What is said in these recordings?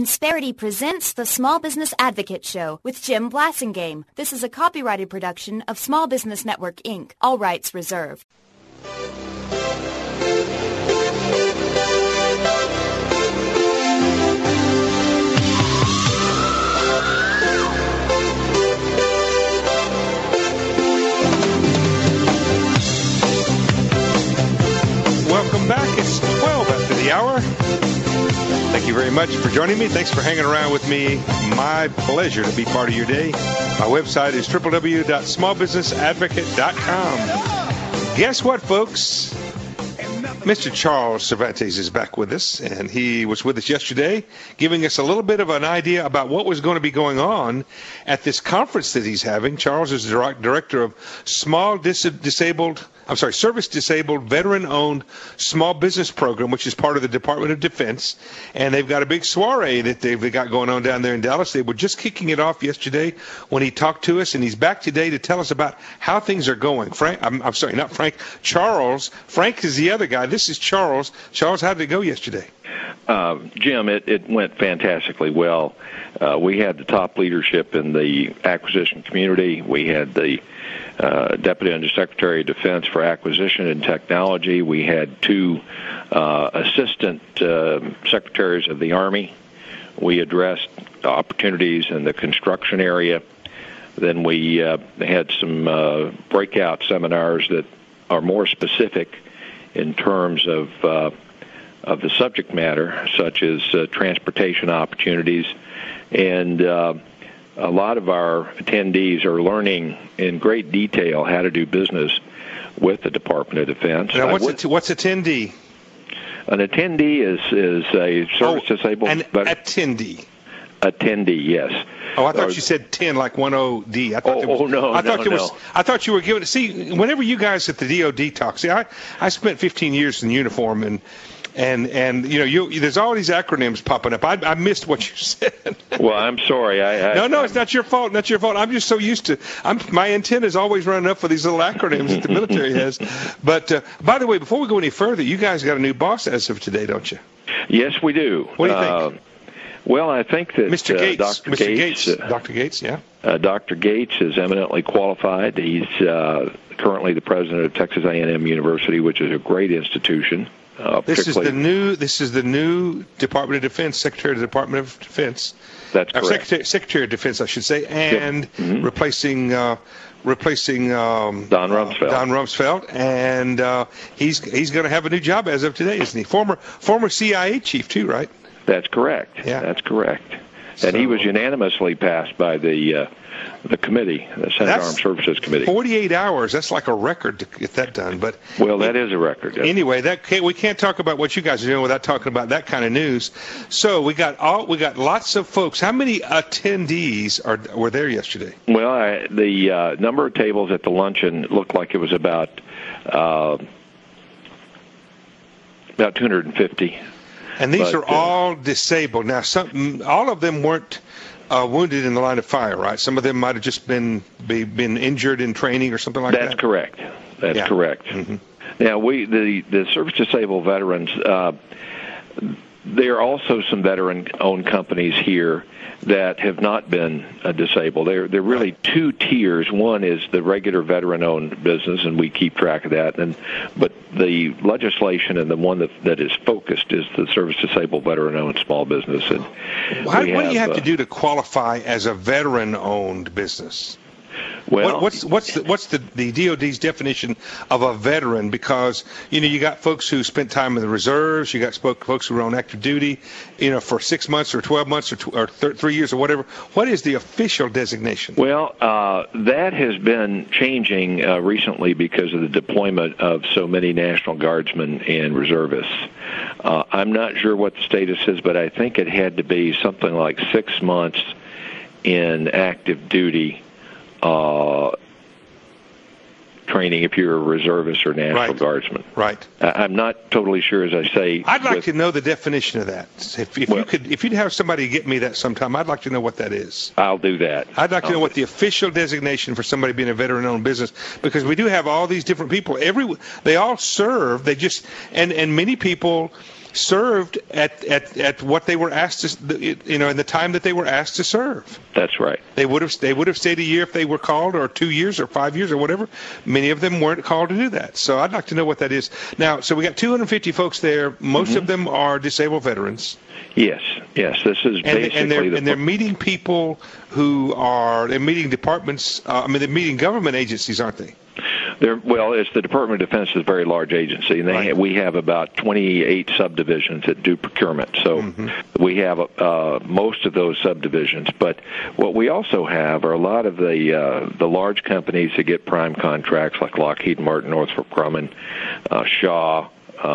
Insperity presents the Small Business Advocate Show with Jim Blasingame. This is a copyrighted production of Small Business Network, Inc. All rights reserved. Welcome back. It's 12 after the hour. Thank you very much for joining me. Thanks for hanging around with me. My pleasure to be part of your day. My website is www.smallbusinessadvocate.com. Guess what, folks? Mr. Charles Cervantes is back with us, and he was with us yesterday, giving us a little bit of an idea about what was going to be going on at this conference that he's having. Charles is the director of service-disabled, veteran-owned small business program, which is part of the Department of Defense, and they've got a big soiree that they've got going on down there in Dallas. They were just kicking it off yesterday when he talked to us, and he's back today to tell us about how things are going. Charles. Frank is the other guy. This is Charles. Charles, how did it go yesterday? Jim, it went fantastically well. We had the top leadership in the acquisition community. We had the Deputy Undersecretary of Defense for Acquisition and Technology. We had two Assistant Secretaries of the Army. We addressed opportunities in the construction area. Then we had some breakout seminars that are more specific in terms of the subject matter, such as transportation opportunities. And a lot of our attendees are learning in great detail how to do business with the Department of Defense. Now, what's attendee? An attendee is a service-disabled veteran. Attendee. Attendee, yes. Oh, I thought you said 10 like 10D. I thought you were giving it. See, whenever you guys at the DOD talk, I spent 15 years in uniform, and there's all these acronyms popping up. I missed what you said. Well, I'm sorry. No, it's not your fault. Not your fault. I'm just so used to. My antenna is always running up for these little acronyms that the military has. But by the way, before we go any further, you guys got a new boss as of today, don't you? Yes, we do. What do you think? Well, I think that Mr. Gates, Dr. Gates, yeah. Dr. Gates is eminently qualified. He's currently the president of Texas A&M University, which is a great institution. This is the new Department of Defense, Secretary of the Department of Defense. That's correct. Secretary of Defense, I should say, and replacing Don Rumsfeld. Don Rumsfeld, and he's going to have a new job as of today, isn't he? Former CIA chief too, right? That's correct. Yeah. That's correct. And he was unanimously passed by the committee, the Senate Armed Services Committee. 48 hours. That's like a record to get that done. But that is a record. Anyway, we can't talk about what you guys are doing without talking about that kind of news. So we got lots of folks. How many attendees were there yesterday? Well, the number of tables at the luncheon looked like it was about 250. And these are all disabled. Now, all of them weren't wounded in the line of fire, right? Some of them might have just been injured in training or something like that. That's correct. That's correct. Mm-hmm. Now, the service-disabled veterans, there are also some veteran-owned companies here that have not been disabled. They're really two tiers. One is the regular veteran-owned business, and we keep track of that. But the legislation and the one that is focused is the service-disabled veteran-owned small business. And what do you have to do to qualify as a veteran-owned business? Well, what's the DOD's definition of a veteran? Because you got folks who spent time in the reserves, you got folks who were on active duty, for 6 months or 12 months or 3 years or whatever. What is the official designation? Well, that has been changing recently because of the deployment of so many National Guardsmen and reservists. I'm not sure what the status is, but I think it had to be something like 6 months in active duty. Training if you're a reservist or National Guardsman. Right. I'm not totally sure, as I say. I'd like to know the definition of that. If you'd have somebody get me that sometime, I'd like to know what that is. I'll do that. I'd like to know what the official designation for somebody being a veteran-owned business, because we do have all these different people. They all serve. They just and many people served at what they were asked to, in the time that they were asked to serve. That's right. They would have stayed a year if they were called, or 2 years or 5 years or whatever. Many of them weren't called to do that. So I'd like to know what that is. Now, so we got 250 folks there. Most of them are disabled veterans. Yes. This is basically they're meeting people they're meeting departments. They're meeting government agencies, aren't they? It's the Department of Defense is a very large agency, and we have about 28 subdivisions that do procurement. So we have most of those subdivisions. But what we also have are a lot of the large companies that get prime contracts, like Lockheed Martin, Northrop Grumman, Shaw,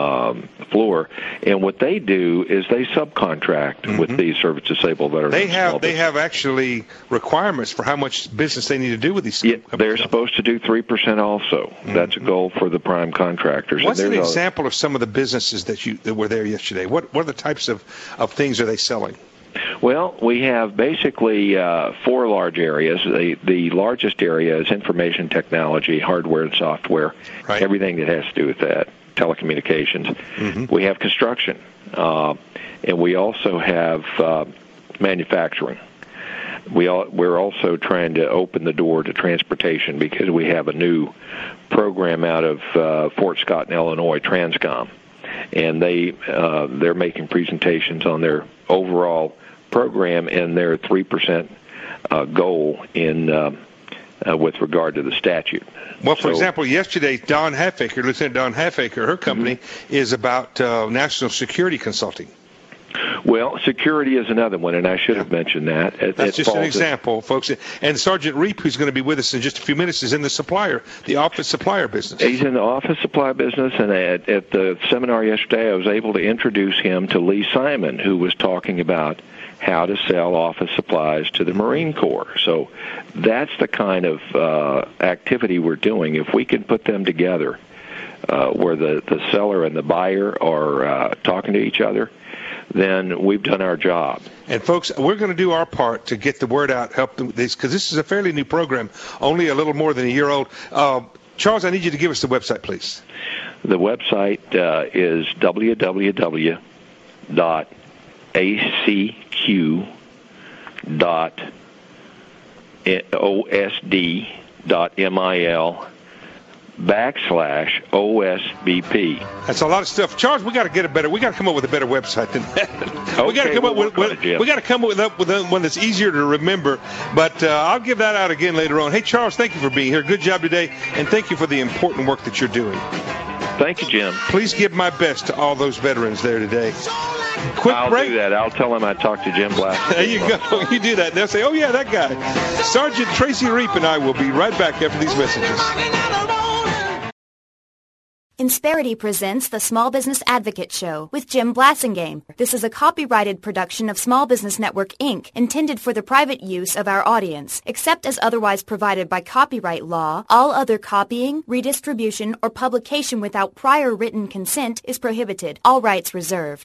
Fluor, and what they do is they subcontract with these service-disabled veterans. They have actually requirements for how much business they need to do with these companies. They're supposed to do 3% also. That's a goal for the prime contractors. What's an example of some of the businesses that were there yesterday? What are the types of things are they selling? Well, we have basically 4 large areas. The largest area is information technology, hardware and software, everything that has to do with that. Telecommunications. We have construction, and we also have manufacturing. We're also trying to open the door to transportation because we have a new program out of Fort Scott in Illinois, Transcom, and they're making presentations on their overall program and their 3% goal in with regard to the statute. Well, for example, yesterday, Lieutenant Don Halfaker, her company is about national security consulting. Well, security is another one, and I should have mentioned that. That's just an example, folks. And Sergeant Reap, who's going to be with us in just a few minutes, is in the office supplier business. He's in the office supply business, and at the seminar yesterday, I was able to introduce him to Lee Simon, who was talking about how to sell office supplies to the Marine Corps. So that's the kind of activity we're doing. If we can put them together where the seller and the buyer are talking to each other, then we've done our job. And, folks, we're going to do our part to get the word out, help them, because this is a fairly new program, only a little more than a year old. Charles, I need you to give us the website, please. The website is www.acq.osd.mil/OSBP. That's a lot of stuff, Charles. We got to come up with a better website than that. We got to come up with one that's easier to remember. But I'll give that out again later on. Hey, Charles, thank you for being here. Good job today, and thank you for the important work that you're doing. Thank you, Jim. Please give my best to all those veterans there today. I'll do that. I'll tell them I talked to Jim Blass. There you go. You do that. They'll say, oh, yeah, that guy. Sergeant Tracy Reap and I will be right back after these messages. Insperity presents the Small Business Advocate Show with Jim Blassingame. This is a copyrighted production of Small Business Network, Inc., intended for the private use of our audience. Except as otherwise provided by copyright law, all other copying, redistribution, or publication without prior written consent is prohibited. All rights reserved.